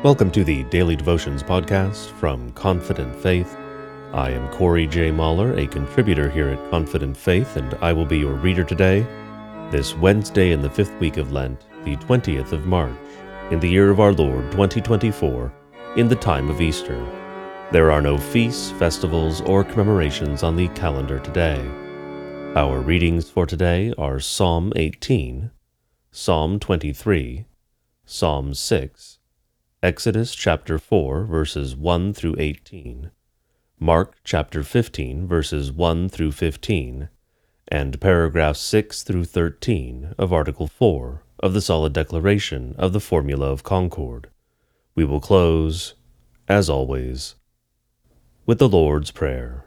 Welcome to the Daily Devotions podcast from Confident Faith. I am Corey J. Mahler, a contributor here at Confident Faith, and I will be your reader today, this Wednesday in the 5th week of Lent, the 20th of March, in the year of our Lord 2024, in the time of Easter. There are no feasts, festivals, or commemorations on the calendar today. Our readings for today are Psalm 18, Psalm 23, Psalm 6, Exodus chapter 4, verses 1 through 18, Mark chapter 15, verses 1 through 15, and paragraphs 6 through 13 of Article 4 of the Solid Declaration of the Formula of Concord. We will close, as always, with the Lord's Prayer.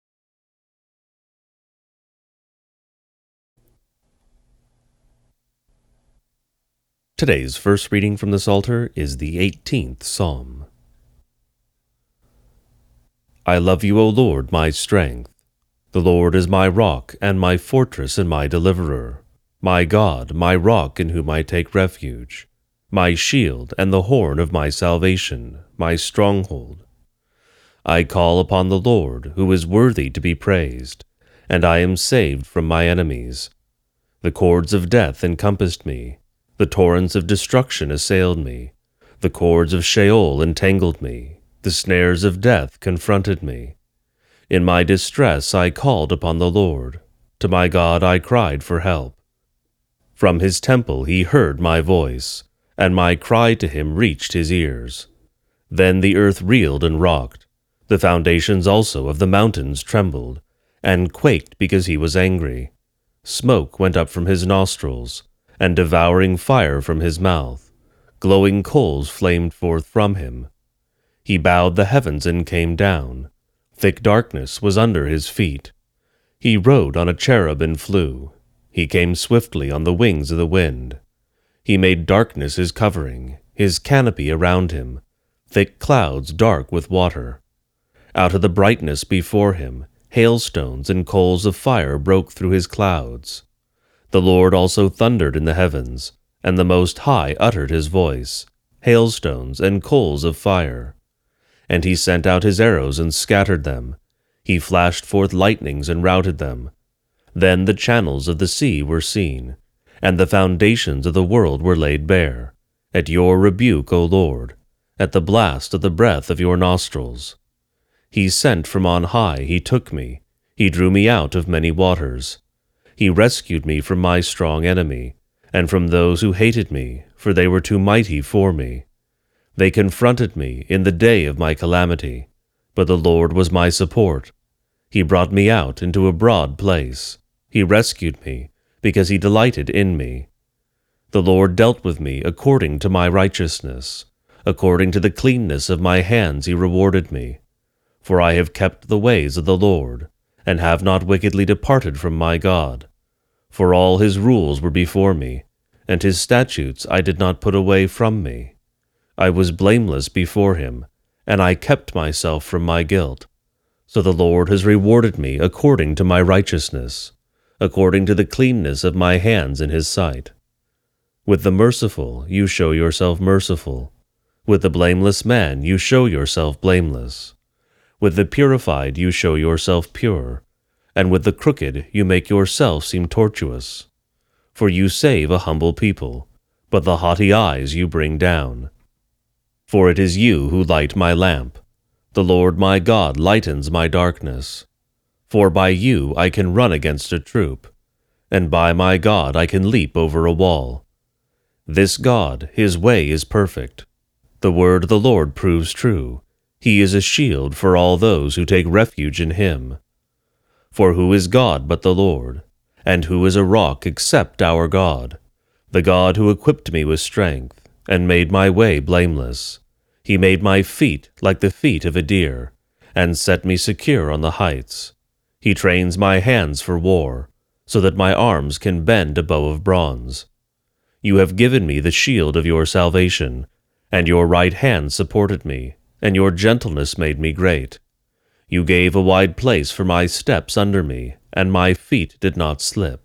Today's first reading from the Psalter is the 18th Psalm. I love you, O Lord, my strength. The Lord is my rock and my fortress and my deliverer, my God, my rock in whom I take refuge, my shield and the horn of my salvation, my stronghold. I call upon the Lord, who is worthy to be praised, and I am saved from my enemies. The cords of death encompassed me. The torrents of destruction assailed me. The cords of Sheol entangled me. The snares of death confronted me. In my distress I called upon the Lord. To my God I cried for help. From his temple he heard my voice, and my cry to him reached his ears. Then the earth reeled and rocked. The foundations also of the mountains trembled, and quaked because he was angry. Smoke went up from his nostrils, and devouring fire from his mouth. Glowing coals flamed forth from him. He bowed the heavens and came down. Thick darkness was under his feet. He rode on a cherub and flew. He came swiftly on the wings of the wind. He made darkness his covering, his canopy around him, thick clouds dark with water. Out of the brightness before him, hailstones and coals of fire broke through his clouds. The Lord also thundered in the heavens, and the Most High uttered his voice, hailstones and coals of fire. And he sent out his arrows and scattered them. He flashed forth lightnings and routed them. Then the channels of the sea were seen, and the foundations of the world were laid bare, at your rebuke, O Lord, at the blast of the breath of your nostrils. He sent from on high, he took me, he drew me out of many waters. He rescued me from my strong enemy, and from those who hated me, for they were too mighty for me. They confronted me in the day of my calamity, but the Lord was my support. He brought me out into a broad place. He rescued me, because he delighted in me. The Lord dealt with me according to my righteousness. According to the cleanness of my hands he rewarded me. For I have kept the ways of the Lord, and have not wickedly departed from my God. For all his rules were before me, and his statutes I did not put away from me. I was blameless before him, and I kept myself from my guilt. So the Lord has rewarded me according to my righteousness, according to the cleanness of my hands in his sight. With the merciful you show yourself merciful. With the blameless man you show yourself blameless. With the purified you show yourself pure, and with the crooked you make yourself seem tortuous. For you save a humble people, but the haughty eyes you bring down. For it is you who light my lamp. The Lord my God lightens my darkness. For by you I can run against a troop, and by my God I can leap over a wall. This God, his way is perfect. The word of the Lord proves true. He is a shield for all those who take refuge in him. For who is God but the Lord? And who is a rock except our God? The God who equipped me with strength, and made my way blameless. He made my feet like the feet of a deer, and set me secure on the heights. He trains my hands for war, so that my arms can bend a bow of bronze. You have given me the shield of your salvation, and your right hand supported me, and your gentleness made me great. You gave a wide place for my steps under me, and my feet did not slip.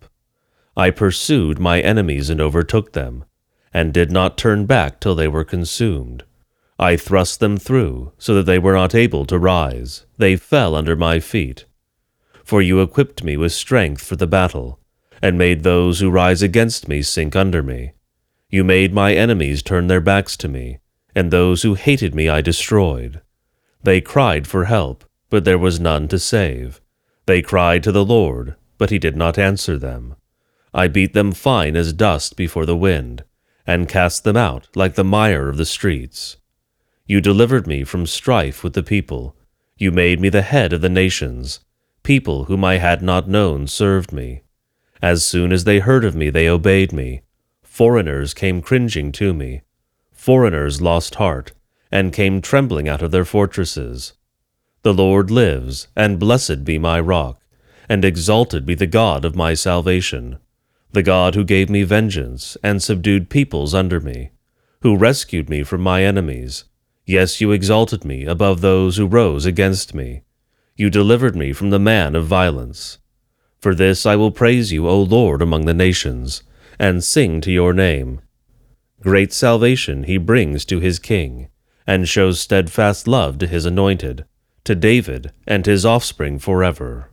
I pursued my enemies and overtook them, and did not turn back till they were consumed. I thrust them through, so that they were not able to rise. They fell under my feet. For you equipped me with strength for the battle, and made those who rise against me sink under me. You made my enemies turn their backs to me, and those who hated me I destroyed. They cried for help, but there was none to save. They cried to the Lord, but he did not answer them. I beat them fine as dust before the wind, and cast them out like the mire of the streets. You delivered me from strife with the people. You made me the head of the nations. People whom I had not known served me. As soon as they heard of me, they obeyed me. Foreigners came cringing to me. Foreigners lost heart, and came trembling out of their fortresses. The Lord lives, and blessed be my rock, and exalted be the God of my salvation, the God who gave me vengeance, and subdued peoples under me, who rescued me from my enemies. Yes, you exalted me above those who rose against me. You delivered me from the man of violence. For this I will praise you, O Lord, among the nations, and sing to your name. Great salvation he brings to his king, and shows steadfast love to his anointed, to David and his offspring forever.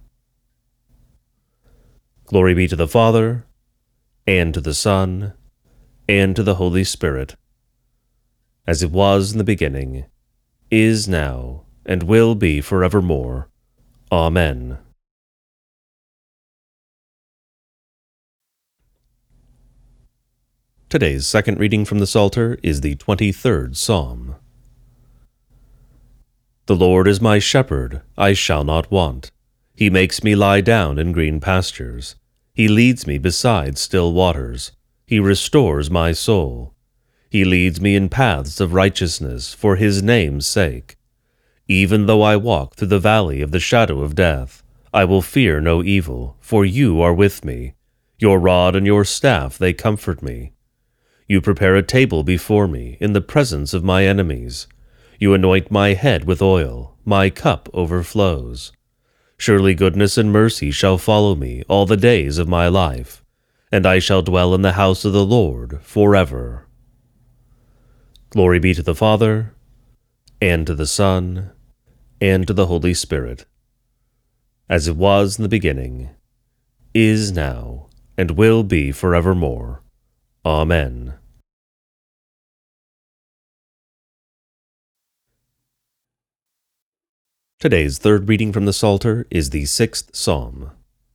Glory be to the Father, and to the Son, and to the Holy Spirit, as it was in the beginning, is now, and will be forevermore. Amen. Today's second reading from the Psalter is the 23rd Psalm. The Lord is my shepherd, I shall not want. He makes me lie down in green pastures. He leads me beside still waters. He restores my soul. He leads me in paths of righteousness for his name's sake. Even though I walk through the valley of the shadow of death, I will fear no evil, for you are with me. Your rod and your staff, they comfort me. You prepare a table before me in the presence of my enemies. You anoint my head with oil, my cup overflows. Surely goodness and mercy shall follow me all the days of my life, and I shall dwell in the house of the Lord forever. Glory be to the Father, and to the Son, and to the Holy Spirit, as it was in the beginning, is now, and will be forevermore. Amen. Today's third reading from the Psalter is the 6th Psalm.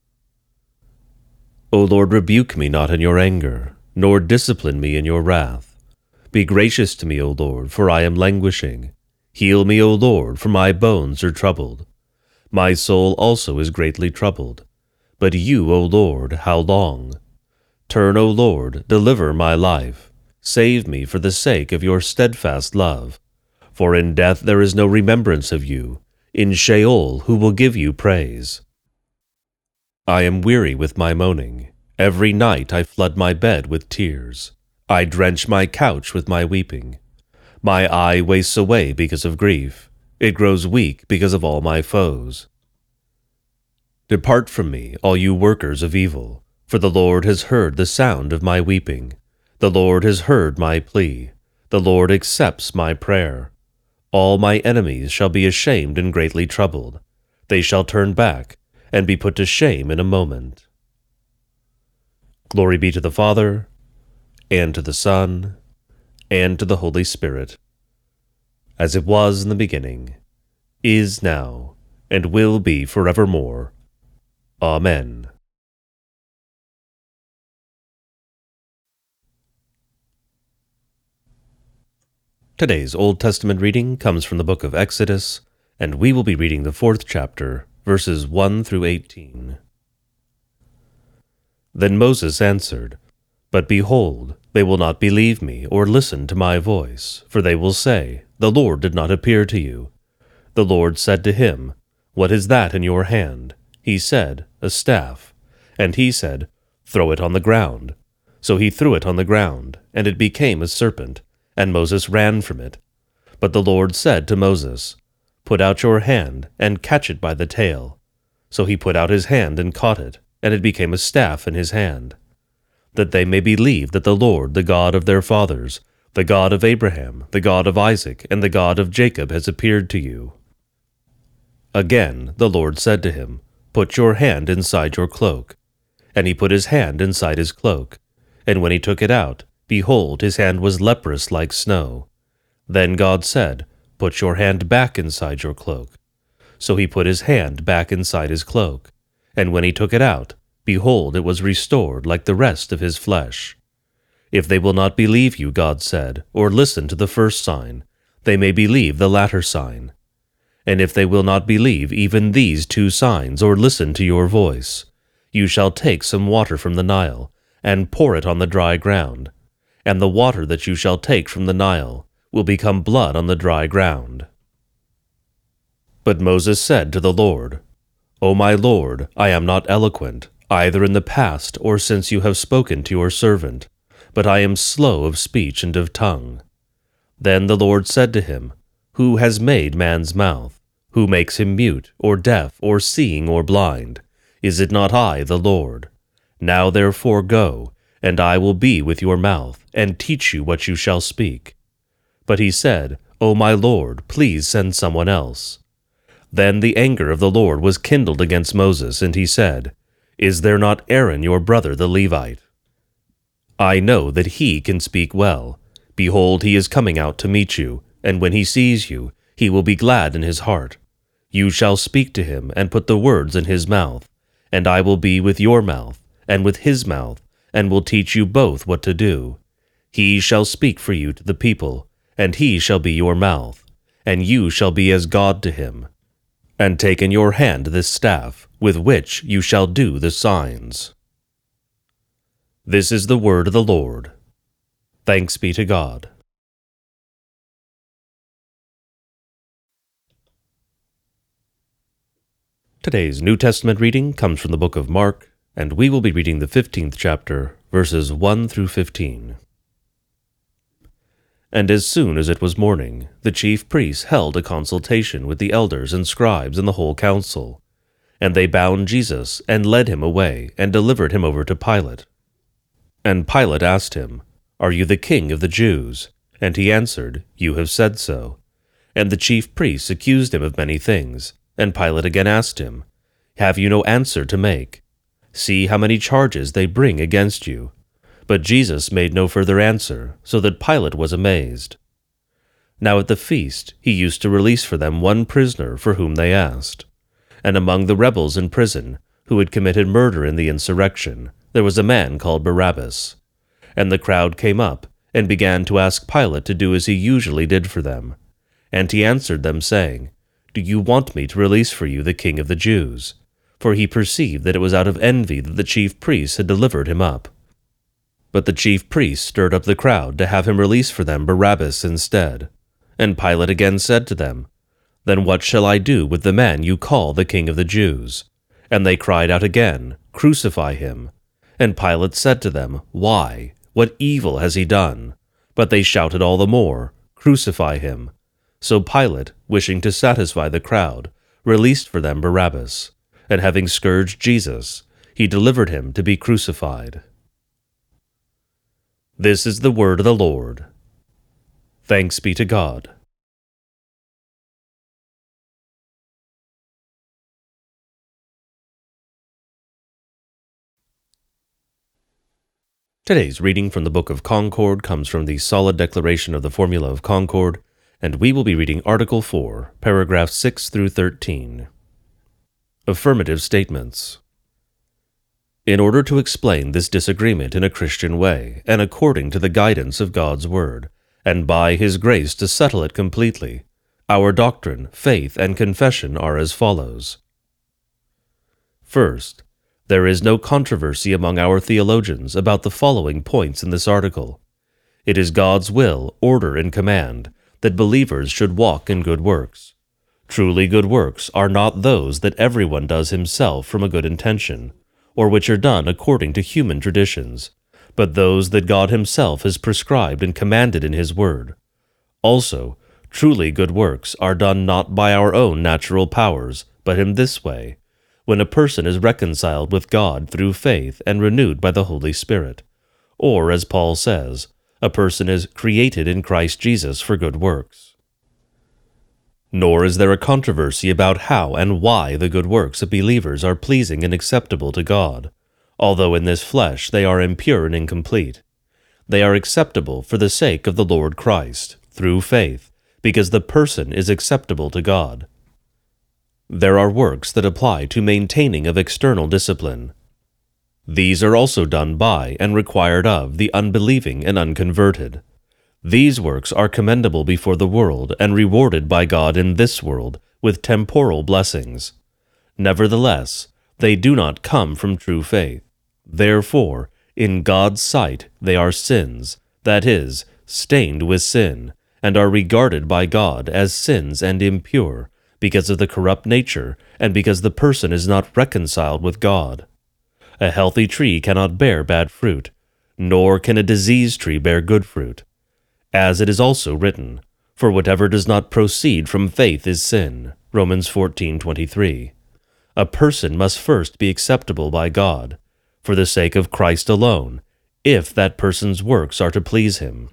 O Lord, rebuke me not in your anger, nor discipline me in your wrath. Be gracious to me, O Lord, for I am languishing. Heal me, O Lord, for my bones are troubled. My soul also is greatly troubled. But you, O Lord, how long? Turn, O Lord, deliver my life. Save me for the sake of your steadfast love. For in death there is no remembrance of you. In Sheol who will give you praise? I am weary with my moaning. Every night I flood my bed with tears. I drench my couch with my weeping. My eye wastes away because of grief. It grows weak because of all my foes. Depart from me, all you workers of evil, for the Lord has heard the sound of my weeping. The Lord has heard my plea. The Lord accepts my prayer. All my enemies shall be ashamed and greatly troubled. They shall turn back and be put to shame in a moment. Glory be to the Father, and to the Son, and to the Holy Spirit, as it was in the beginning, is now, and will be forevermore. Amen. Today's Old Testament reading comes from the book of Exodus, and we will be reading the 4th chapter, verses 1 through 18. Then Moses answered, But behold, they will not believe me or listen to my voice, for they will say, The Lord did not appear to you. The Lord said to him, What is that in your hand? He said, A staff. And he said, Throw it on the ground. So he threw it on the ground, and it became a serpent, and Moses ran from it. But the Lord said to Moses, Put out your hand, and catch it by the tail. So he put out his hand and caught it, and it became a staff in his hand. That they may believe that the Lord, the God of their fathers, The God of Abraham, the God of Isaac, and the God of Jacob has appeared to you." Again the Lord said to him, "Put your hand inside your cloak." And he put his hand inside his cloak. And when he took it out, behold, his hand was leprous like snow. Then God said, "Put your hand back inside your cloak." So he put his hand back inside his cloak. And when he took it out, behold, it was restored like the rest of his flesh. If they will not believe you, God said, or listen to the first sign, they may believe the latter sign. And if they will not believe even these two signs, or listen to your voice, you shall take some water from the Nile, and pour it on the dry ground, and the water that you shall take from the Nile will become blood on the dry ground. But Moses said to the Lord, "O my Lord, I am not eloquent, either in the past or since you have spoken to your servant, but I am slow of speech and of tongue." Then the Lord said to him, "Who has made man's mouth? Who makes him mute, or deaf, or seeing, or blind? Is it not I, the Lord? Now therefore go, and I will be with your mouth, and teach you what you shall speak." But he said, "O my Lord, please send someone else." Then the anger of the Lord was kindled against Moses, and he said, "Is there not Aaron your brother the Levite? I know that he can speak well. Behold, he is coming out to meet you, and when he sees you, he will be glad in his heart. You shall speak to him, and put the words in his mouth, and I will be with your mouth, and with his mouth, and will teach you both what to do. He shall speak for you to the people, and he shall be your mouth, and you shall be as God to him. And take in your hand this staff, with which you shall do the signs." This is the word of the Lord. Thanks be to God. Today's New Testament reading comes from the book of Mark, and we will be reading the 15th chapter, verses 1 through 15. And as soon as it was morning, the chief priests held a consultation with the elders and scribes and the whole council. And they bound Jesus, and led him away, and delivered him over to Pilate. And Pilate asked him, "Are you the king of the Jews?" And he answered, "You have said so." And the chief priests accused him of many things. And Pilate again asked him, "Have you no answer to make? See how many charges they bring against you." But Jesus made no further answer, so that Pilate was amazed. Now at the feast he used to release for them one prisoner for whom they asked. And among the rebels in prison, who had committed murder in the insurrection, there was a man called Barabbas. And the crowd came up, and began to ask Pilate to do as he usually did for them. And he answered them, saying, "Do you want me to release for you the king of the Jews?" For he perceived that it was out of envy that the chief priests had delivered him up. But the chief priests stirred up the crowd to have him release for them Barabbas instead. And Pilate again said to them, "Then what shall I do with the man you call the king of the Jews?" And they cried out again, "Crucify him." And Pilate said to them, "Why? What evil has he done?" But they shouted all the more, "Crucify him." So Pilate, wishing to satisfy the crowd, released for them Barabbas, and having scourged Jesus, he delivered him to be crucified. This is the word of the Lord. Thanks be to God. Today's reading from the Book of Concord comes from the Solid Declaration of the Formula of Concord, and we will be reading Article 4, paragraphs 6 through 13. Affirmative statements. In order to explain this disagreement in a Christian way, and according to the guidance of God's Word, and by His grace to settle it completely, our doctrine, faith, and confession are as follows. First, there is no controversy among our theologians about the following points in this article. It is God's will, order, and command that believers should walk in good works. Truly good works are not those that everyone does himself from a good intention, or which are done according to human traditions, but those that God Himself has prescribed and commanded in His Word. Also, truly good works are done not by our own natural powers, but in this way, when a person is reconciled with God through faith and renewed by the Holy Spirit, or, as Paul says, A person is created in Christ Jesus for good works. Nor is there a controversy about how and why the good works of believers are pleasing and acceptable to God, although in this flesh they are impure and incomplete. They are acceptable for the sake of the Lord Christ, through faith, because the person is acceptable to God. There are works that apply to maintaining of external discipline. These are also done by and required of the unbelieving and unconverted. These works are commendable before the world and rewarded by God in this world with temporal blessings. Nevertheless, they do not come from true faith. Therefore, in God's sight they are sins, that is, stained with sin, and are regarded by God as sins and impure, because of the corrupt nature and because the person is not reconciled with God. A healthy tree cannot bear bad fruit, nor can a diseased tree bear good fruit. As it is also written, "For whatever does not proceed from faith is sin." Romans 14:23. A person must first be acceptable by God, for the sake of Christ alone, if that person's works are to please him.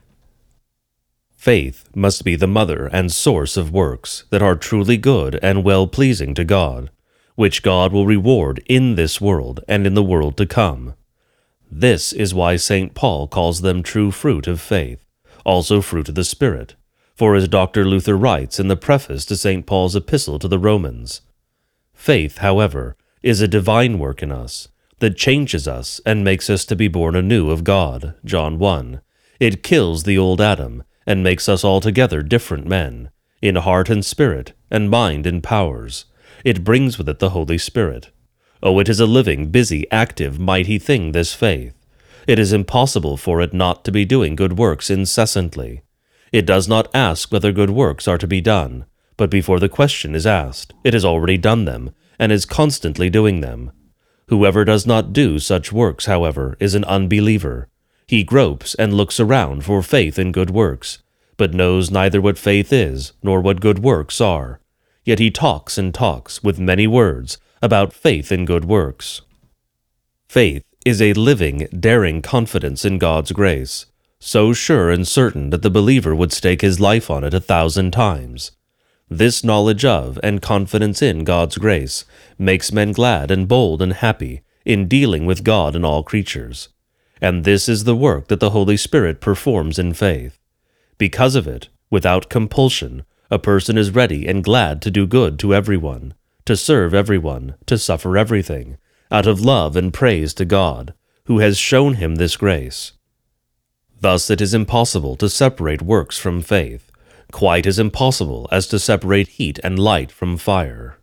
Faith must be the mother and source of works that are truly good and well-pleasing to God, which God will reward in this world and in the world to come. This is why St. Paul calls them true fruit of faith, also fruit of the Spirit, for as Dr. Luther writes in the preface to St. Paul's epistle to the Romans, "Faith, however, is a divine work in us, that changes us and makes us to be born anew of God." John 1. It kills the old Adam, and makes us altogether different men, in heart and spirit, and mind and powers. It brings with it the Holy Spirit. Oh, it is a living, busy, active, mighty thing, this faith. It is impossible for it not to be doing good works incessantly. It does not ask whether good works are to be done, but before the question is asked, it has already done them, and is constantly doing them. Whoever does not do such works, however, is an unbeliever. He gropes and looks around for faith in good works, but knows neither what faith is nor what good works are. Yet he talks and talks, with many words, about faith in good works. Faith is a living, daring confidence in God's grace, so sure and certain that the believer would stake his life on it 1,000 times. This knowledge of and confidence in God's grace makes men glad and bold and happy in dealing with God and all creatures. And this is the work that the Holy Spirit performs in faith. Because of it, without compulsion, a person is ready and glad to do good to everyone, to serve everyone, to suffer everything, out of love and praise to God, who has shown him this grace. Thus it is impossible to separate works from faith, quite as impossible as to separate heat and light from fire.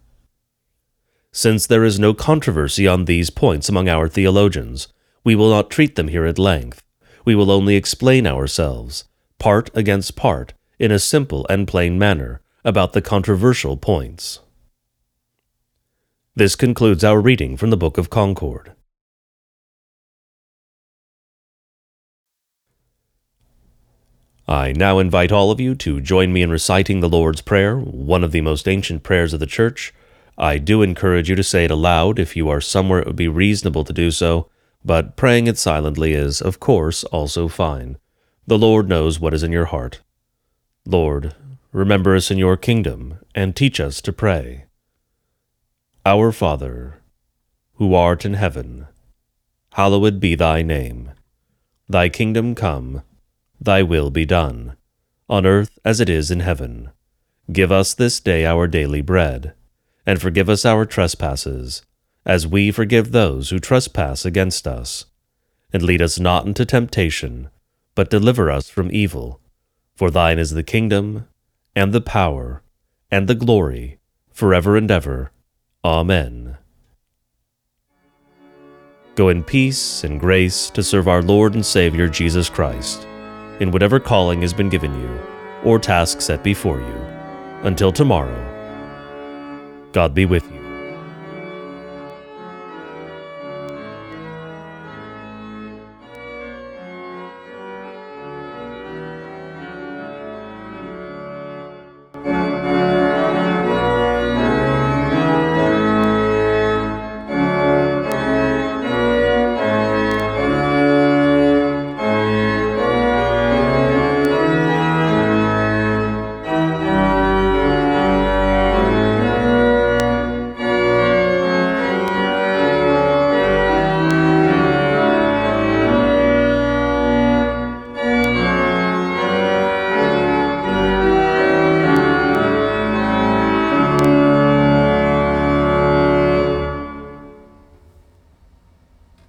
Since there is no controversy on these points among our theologians, we will not treat them here at length. We will only explain ourselves, part against part, in a simple and plain manner, about the controversial points. This concludes our reading from the Book of Concord. I now invite all of you to join me in reciting the Lord's Prayer, one of the most ancient prayers of the Church. I do encourage you to say it aloud if you are somewhere it would be reasonable to do so, but praying it silently is, of course, also fine. The Lord knows what is in your heart. Lord, remember us in your kingdom, and teach us to pray. Our Father, who art in heaven, hallowed be thy name. Thy kingdom come, thy will be done, on earth as it is in heaven. Give us this day our daily bread, and forgive us our trespasses, as we forgive those who trespass against us. And lead us not into temptation, but deliver us from evil. For thine is the kingdom, and the power, and the glory, forever and ever. Amen. Go in peace and grace to serve our Lord and Savior Jesus Christ, in whatever calling has been given you, or task set before you. Until tomorrow, God be with you.